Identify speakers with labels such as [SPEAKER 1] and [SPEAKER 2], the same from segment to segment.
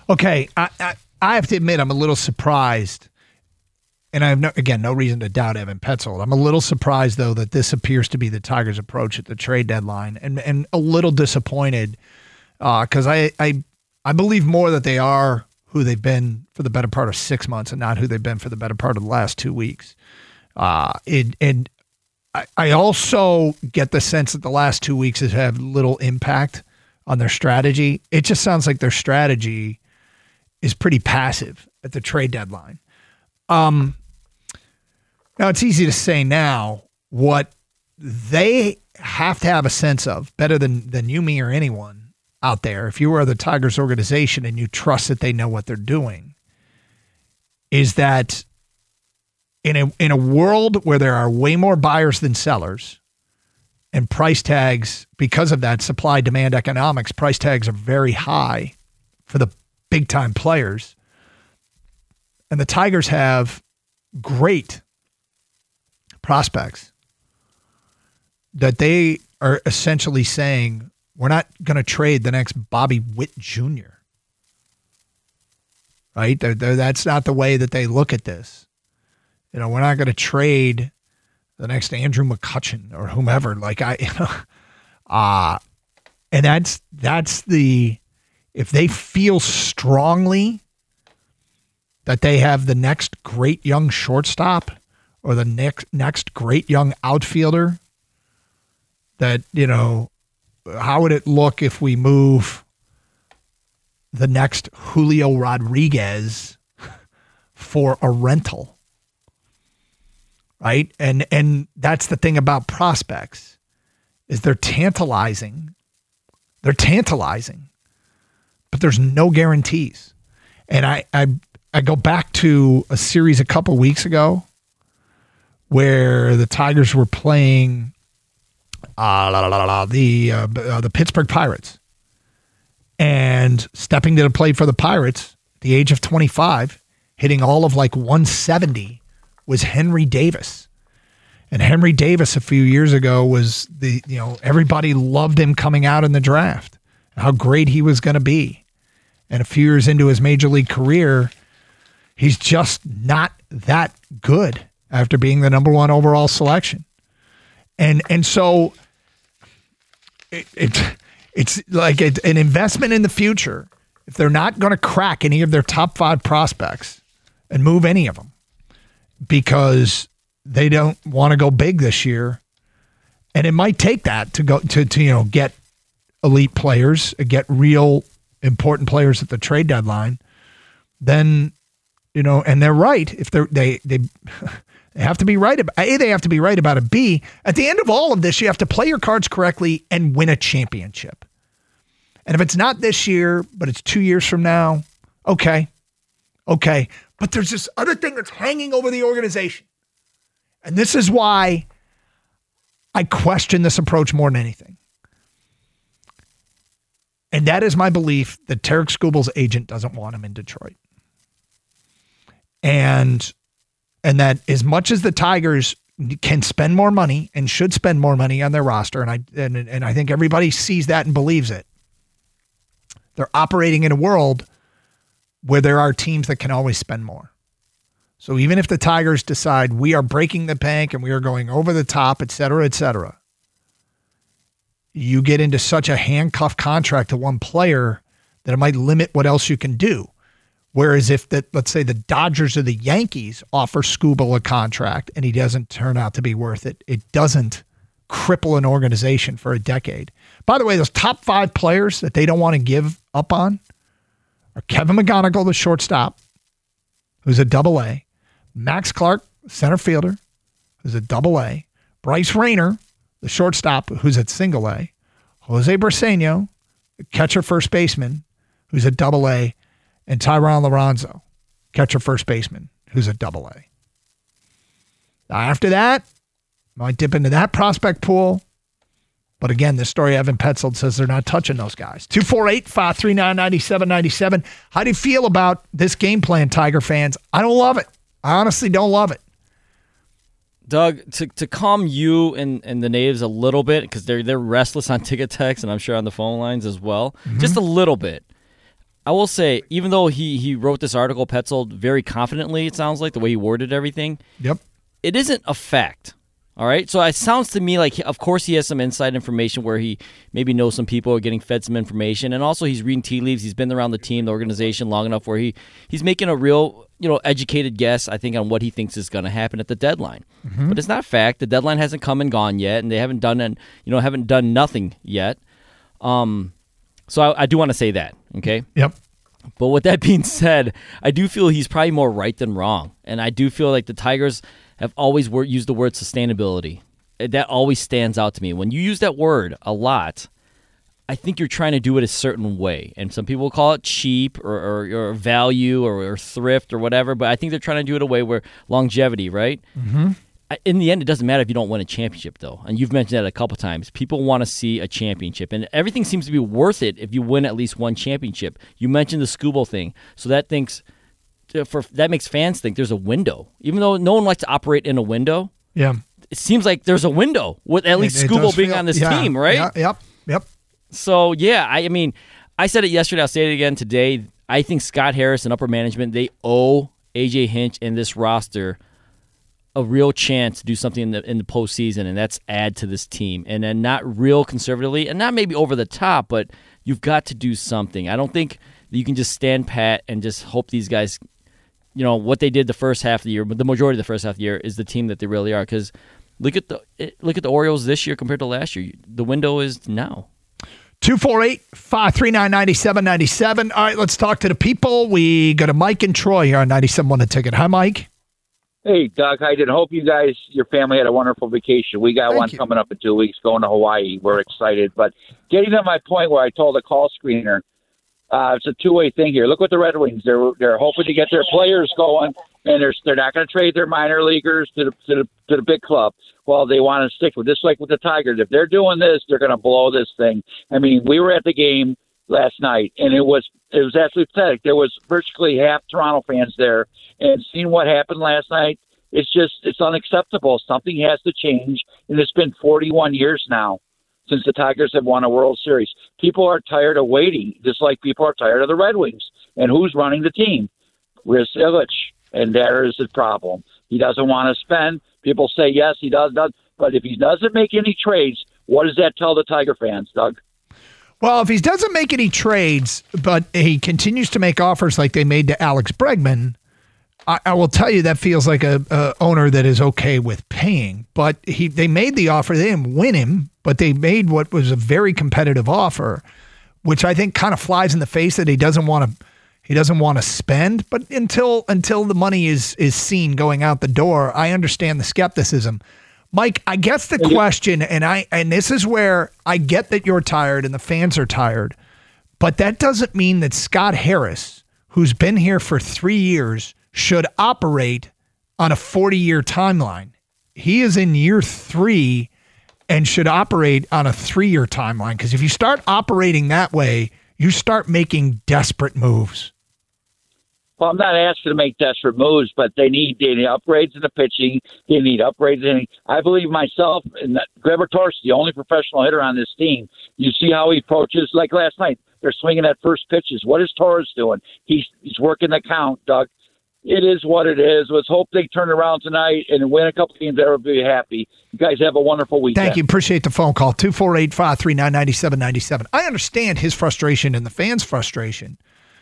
[SPEAKER 1] Okay, I have to admit I'm a little surprised, and I have no reason to doubt Evan Petzold. I'm a little surprised though that this appears to be the Tigers' approach at the trade deadline, and a little disappointed because I believe more that they are who they've been for the better part of 6 months and not who they've been for the better part of the last 2 weeks. And I also get the sense that the last 2 weeks has had little impact on their strategy. It just sounds like their strategy is pretty passive at the trade deadline. Now, it's easy to say now what they have to have a sense of better than you, me, or anyone out there. If you are the Tigers organization and you trust that they know what they're doing, is that in a world where there are way more buyers than sellers and price tags, because of that supply-demand economics, price tags are very high for the big-time players. And the Tigers have great prospects that they are essentially saying, we're not going to trade the next Bobby Witt Jr., right? That's not the way that they look at this. You know, we're not going to trade the next Andrew McCutchen or whomever. And that's if they feel strongly that they have the next great young shortstop or the next great young outfielder, that, you know, how would it look if we move the next Julio Rodriguez for a rental? Right? And that's the thing about prospects, is they're tantalizing. They're tantalizing, but there's no guarantees. And I go back to a series a couple weeks ago where the Tigers were playing the Pittsburgh Pirates, and stepping to the plate for the Pirates at the age of 25, hitting all of like 170, was Henry Davis. And Henry Davis a few years ago was everybody loved him coming out in the draft, how great he was going to be. And a few years into his major league career, he's just not that good after being the number one overall selection. And so it's like an investment in the future. If they're not going to crack any of their top 5 prospects and move any of them, because they don't want to go big this year, and it might take that to go to get elite players, get real important players at the trade deadline, then, and they're right. If they have to be right about A, they have to be right about it. B, at the end of all of this, you have to play your cards correctly and win a championship. And if it's not this year, but it's 2 years from now, okay. But there's this other thing that's hanging over the organization. And this is why I question this approach more than anything. And that is my belief that Tarek Skubal's agent doesn't want him in Detroit. And that as much as the Tigers can spend more money and should spend more money on their roster, and I think everybody sees that and believes it, they're operating in a world where there are teams that can always spend more. So even if the Tigers decide we are breaking the bank and we are going over the top, et cetera, you get into such a handcuff contract to one player that it might limit what else you can do. Whereas if, let's say, the Dodgers or the Yankees offer Skubal a contract and he doesn't turn out to be worth it, it doesn't cripple an organization for a decade. By the way, those top 5 players that they don't want to give up on are Kevin McGonigal, the shortstop, who's a double-A, Max Clark, center fielder, who's a double-A, Bryce Rayner, the shortstop, who's at single-A, Jose Briseño, catcher first baseman, who's a double-A, and Tyron Lorenzo, catcher first baseman, who's a double-A. Now, after that, might dip into that prospect pool. But again, this story, Evan Petzold says they're not touching those guys. 248-539-9797. How do you feel about this game plan, Tiger fans? I don't love it. I honestly don't love it.
[SPEAKER 2] Doug, to calm you and the natives a little bit, because they're restless on Ticket Text and I'm sure on the phone lines as well, just a little bit. I will say, even though he wrote this article, Petzold, very confidently, it sounds like, the way he worded everything.
[SPEAKER 1] Yep.
[SPEAKER 2] It isn't a fact. All right, so it sounds to me like, of course, he has some inside information where he maybe knows some people are getting fed some information, and also he's reading tea leaves. He's been around the team, the organization long enough where he's making a real, educated guess, I think, on what he thinks is going to happen at the deadline. Mm-hmm. But it's not fact. The deadline hasn't come and gone yet, and they haven't done nothing yet. So I do want to say that. Okay.
[SPEAKER 1] Yep.
[SPEAKER 2] But with that being said, I do feel he's probably more right than wrong, and I do feel like the Tigers have always used the word sustainability. That always stands out to me. When you use that word a lot, I think you're trying to do it a certain way. And some people call it cheap or value or thrift or whatever, but I think they're trying to do it a way where longevity, right?
[SPEAKER 1] Mm-hmm.
[SPEAKER 2] In the end, it doesn't matter if you don't win a championship, though. And you've mentioned that a couple times. People want to see a championship. And everything seems to be worth it if you win at least one championship. You mentioned the Skubal thing. So that makes fans think there's a window. Even though no one likes to operate in a window,
[SPEAKER 1] yeah,
[SPEAKER 2] it seems like there's a window with at least Skubal being on this team, right?
[SPEAKER 1] Yeah, yep.
[SPEAKER 2] So, yeah, I said it yesterday. I'll say it again today. I think Scott Harris and upper management, they owe A.J. Hinch and this roster a real chance to do something in the postseason, and that's add to this team. And then not real conservatively, and not maybe over the top, but you've got to do something. I don't think that you can just stand pat and just hope these guys – what they did the first half of the year, but the majority of the first half of the year is the team that they really are. Because look at the Orioles this year compared to last year. The window is now.
[SPEAKER 1] 248-539-9797. All right, let's talk to the people. We go to Mike and Troy here on 97.1 The Ticket. Hi, Mike.
[SPEAKER 3] Hey, Doug. I did hope you guys, your family, had a wonderful vacation. We got one coming up in 2 weeks, going to Hawaii. We're excited. But getting to my point where I told the call screener, it's a two-way thing here. Look what the Red Wings. They're hoping to get their players going, and they're not going to trade their minor leaguers to the big club. Well, they want to stick with this, like with the Tigers. If they're doing this, they're going to blow this thing. I mean, we were at the game last night, and it was absolutely pathetic. There was virtually half Toronto fans there, and seeing what happened last night, it's unacceptable. Something has to change, and it's been 41 years now since the Tigers have won a World Series. People are tired of waiting, just like people are tired of the Red Wings. And who's running the team? Chris Ilitch. And there is the problem. He doesn't want to spend. People say, yes, he does. But if he doesn't make any trades, what does that tell the Tiger fans, Doug?
[SPEAKER 1] Well, if he doesn't make any trades, but he continues to make offers like they made to Alex Bregman, I will tell you that feels like a owner that is okay with paying. But they made the offer. They didn't win him, but they made what was a very competitive offer, which I think kind of flies in the face that he doesn't want to spend. But until the money is seen going out the door, I understand the skepticism. Mike, I guess the question, and this is where I get that you're tired and the fans are tired, but that doesn't mean that Scott Harris, who's been here for 3 years, should operate on a 40-year timeline. He is in year 3 and should operate on a 3-year timeline, because if you start operating that way, you start making desperate moves.
[SPEAKER 3] Well, I'm not asking to make desperate moves, but they need upgrades in the pitching. They need upgrades in. I believe myself, and Gleyber Torres is the only professional hitter on this team. You see how he approaches. Like last night, they're swinging at first pitches. What is Torres doing? He's working the count, Doug. It is what it is. Let's hope they turn around tonight and win a couple games. Everybody will be happy. You guys have a wonderful weekend.
[SPEAKER 1] Thank you. Appreciate the phone call. 248-539-9797. I understand his frustration and the fans' frustration,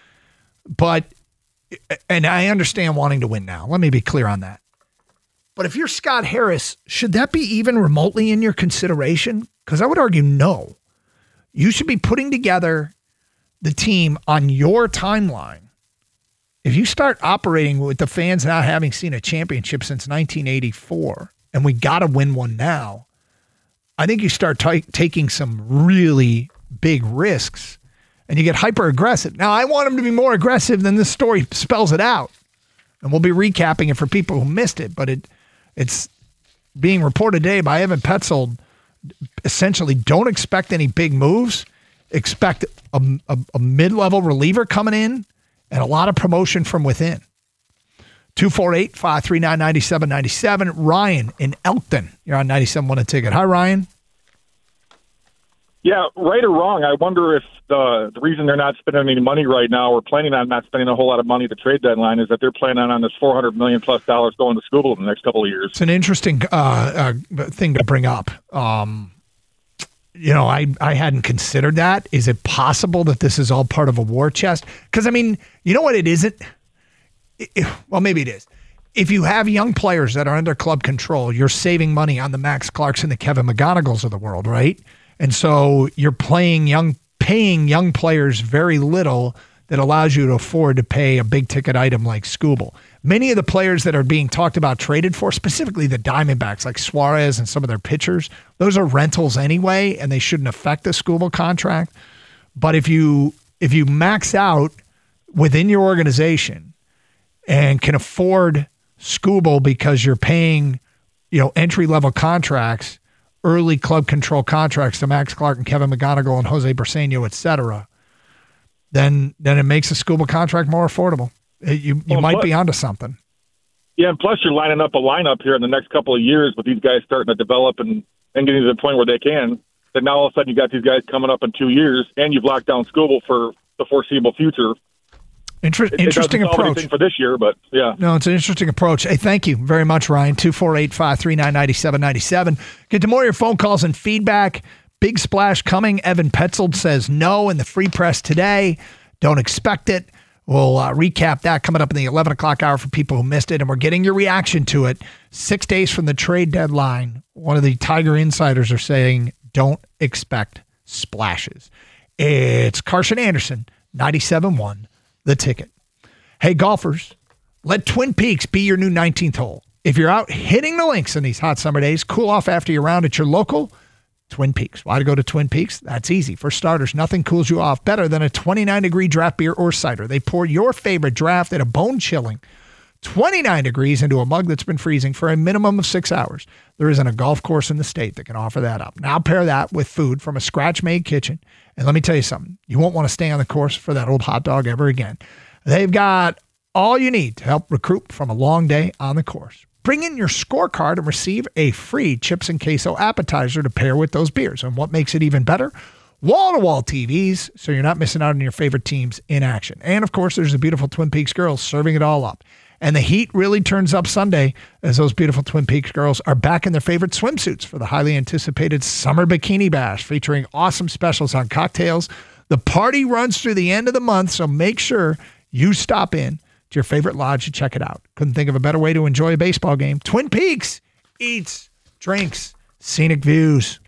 [SPEAKER 1] and I understand wanting to win now. Let me be clear on that. But if you're Scott Harris, should that be even remotely in your consideration? Because I would argue no. You should be putting together the team on your timeline. If you start operating with the fans not having seen a championship since 1984, and we got to win one now, I think you start taking some really big risks, and you get hyper aggressive. Now, I want him to be more aggressive than this story spells it out, and we'll be recapping it for people who missed it. But it's being reported today by Evan Petzold. Essentially, don't expect any big moves. Expect a mid-level reliever coming in, and a lot of promotion from within. 248-539-9797. Ryan in Elkton. You're on 97.1 A Ticket. Hi, Ryan.
[SPEAKER 4] Yeah, right or wrong, I wonder if the reason they're not spending any money right now, or planning on not spending a whole lot of money at the trade deadline, is that they're planning on this $400 million plus going to Scooball in the next couple of years.
[SPEAKER 1] It's an interesting thing to bring up. I hadn't considered that. Is it possible that this is all part of a war chest? Because, I mean, you know what it isn't? Well, maybe it is. If you have young players that are under club control, you're saving money on the Max Clarkson, the Kevin McGonagalls of the world, right? And so you're paying young players very little that allows you to afford to pay a big ticket item like Scooball. Many of the players that are being talked about traded for, specifically the Diamondbacks, like Suarez and some of their pitchers, those are rentals anyway, and they shouldn't affect the Scooball contract. But if you max out within your organization and can afford Scooball because you're paying, entry-level contracts, early club control contracts to Max Clark and Kevin McGonagall and Jose Briseño, et cetera, then it makes the Scooball contract more affordable. You might be onto something.
[SPEAKER 4] Yeah, and plus you're lining up a lineup here in the next couple of years with these guys starting to develop and getting to the point where they can. Then now all of a sudden you got these guys coming up in 2 years, and you've locked down Scooball for the foreseeable future.
[SPEAKER 1] Interesting approach
[SPEAKER 4] for this year, but yeah.
[SPEAKER 1] No, it's an interesting approach. Hey, thank you very much, Ryan. 248-539-9797. Get to more of your phone calls and feedback. Big splash coming. Evan Petzold says no in the Free Press today. Don't expect it. We'll recap that coming up in the 11 o'clock hour for people who missed it, and we're getting your reaction to it. 6 days from the trade deadline, one of the Tiger insiders are saying don't expect splashes. It's Carson Anderson, 97.1. The Ticket. Hey, golfers, let Twin Peaks be your new 19th hole. If you're out hitting the links in these hot summer days, cool off after your round at your local Twin Peaks. Why to go to Twin Peaks? That's easy. For starters, nothing cools you off better than a 29-degree draft beer or cider. They pour your favorite draft at a bone-chilling 29 degrees into a mug that's been freezing for a minimum of 6 hours. There isn't a golf course in the state that can offer that up. Now pair that with food from a scratch-made kitchen. And let me tell you something. You won't want to stay on the course for that old hot dog ever again. They've got all you need to help recruit from a long day on the course. Bring in your scorecard and receive a free chips and queso appetizer to pair with those beers. And what makes it even better? Wall-to-wall TVs, so you're not missing out on your favorite teams in action. And, of course, there's the beautiful Twin Peaks girls serving it all up. And the heat really turns up Sunday as those beautiful Twin Peaks girls are back in their favorite swimsuits for the highly anticipated Summer Bikini Bash, featuring awesome specials on cocktails. The party runs through the end of the month, so make sure you stop in to your favorite lodge to check it out. Couldn't think of a better way to enjoy a baseball game. Twin Peaks eats, drinks, scenic views.